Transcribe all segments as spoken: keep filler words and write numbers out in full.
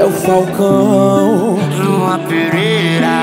o Falcão. Lua Pereira,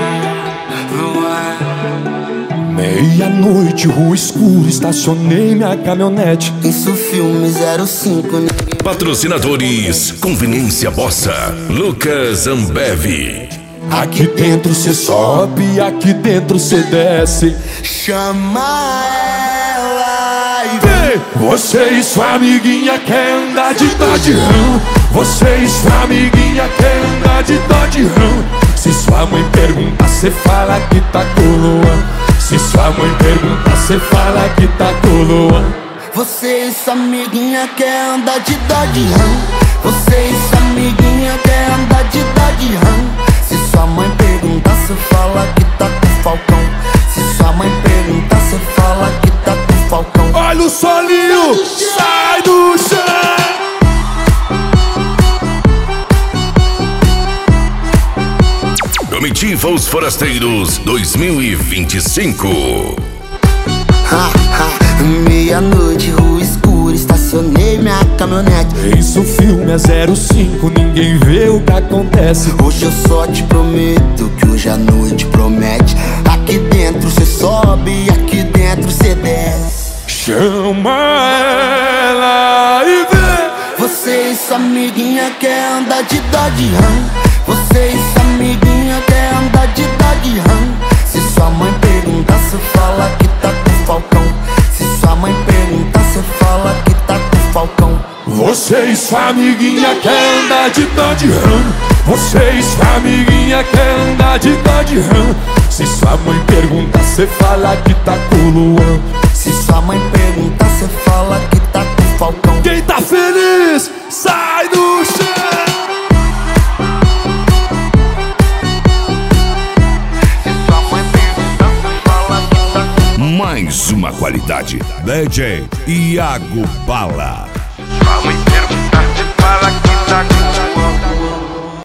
Lua. Meia-noite, rua escura, estacionei minha caminhonete. Isso filme zero cinco, ninguém... Patrocinadores: Conveniência Bossa, Lucas Ambev. Aqui dentro cê sobe, aqui dentro cê desce. Chama ela e vem. Você e sua amiguinha quer andar de Dodge Ram. Você e sua amiguinha quer andar de Dodge Ram. Se sua mãe pergunta, cê fala que tá com o Luan. Se sua mãe pergunta, cê fala que tá com o Luan. Você e sua amiguinha quer andar de Dodge Ram. Você e sua amiguinha quer andar de Dodge Ram. Se sua mãe perguntar, cê fala que tá com o Falcão. Se sua mãe perguntar, cê fala que tá com o Falcão. Olha o solinho, sai do chão. Comitiva Os Forasteiros dois mil e vinte e cinco. Ha, ha, meia-noite, rua escura, estacionei minha caminhonete. Isso filme é zero cinco, ninguém vê o que acontece. Hoje eu só te prometo que hoje a noite promete. Aqui dentro cê sobe, aqui dentro cê desce. Chama ela e vem. Você e sua amiguinha quer andar de Dodge Ram. Você e sua amiguinha quer andar de Dodge Ram. Se sua mãe perguntar, cê fala que tá com o Falcão. Se sua mãe perguntar, cê fala que tá com o Falcão. Você e sua amiguinha quer andar de Dodge Ram. Você e sua amiguinha quer andar de Dodge Ram. Se sua mãe perguntar, cê fala que tá com o Luan. Se sua mãe perguntar, cê fala que tá com o Falcão. Quem tá feliz, sai do chão. Mais uma qualidade. D J Iago Bala. Sua mãe perguntar, te fala que tá com